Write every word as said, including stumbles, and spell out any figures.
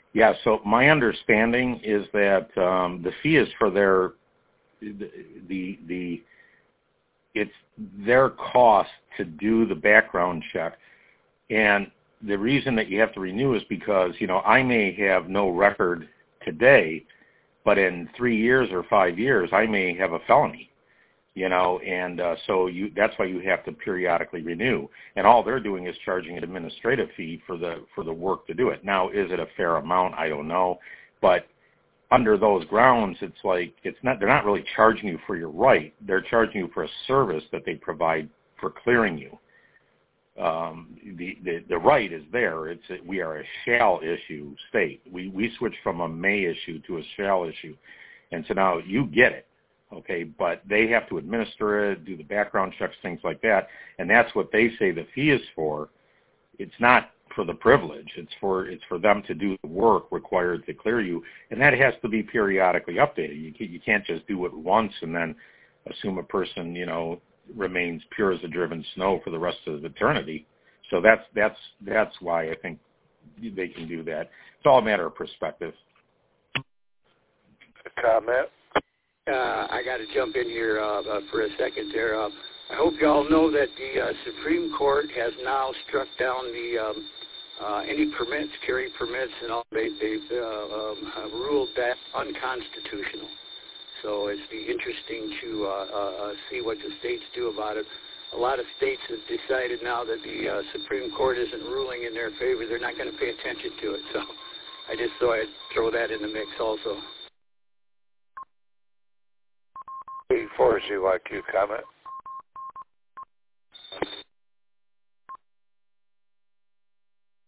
Yeah, so my understanding is that um, the fee is for their, the, the, the, it's their cost to do the background check. And the reason that you have to renew is because, you know, I may have no record today, but in three years or five years, I may have a felony, you know, and uh, so you that's why you have to periodically renew. And all they're doing is charging an administrative fee for the for the work to do it. Now, is it a fair amount? I don't know. But under those grounds, it's like it's not they're not really charging you for your right. They're charging you for a service that they provide for clearing you. Um, the, the the right is there. It's a, we are a shall issue state. We we switched from a may issue to a shall issue, and so now you get it, okay? But they have to administer it, do the background checks, things like that, and that's what they say the fee is for. It's not for the privilege. It's for it's for them to do the work required to clear you, and that has to be periodically updated. You can't, you can't just do it once and then assume a person, you know, remains pure as the driven snow for the rest of eternity. So that's that's that's why I think they can do that. It's all a matter of perspective. A comment? Uh, I got to jump in here uh, uh, for a second there. Uh, I hope you all know that the uh, Supreme Court has now struck down the um, uh, any permits, carry permits, and all. They, they've uh, um, have ruled that unconstitutional. So it's be interesting to uh, uh, see what the states do about it. A lot of states have decided now that the uh, Supreme Court isn't ruling in their favor. They're not going to pay attention to it. So I just thought I'd throw that in the mix also. Before you like you comment.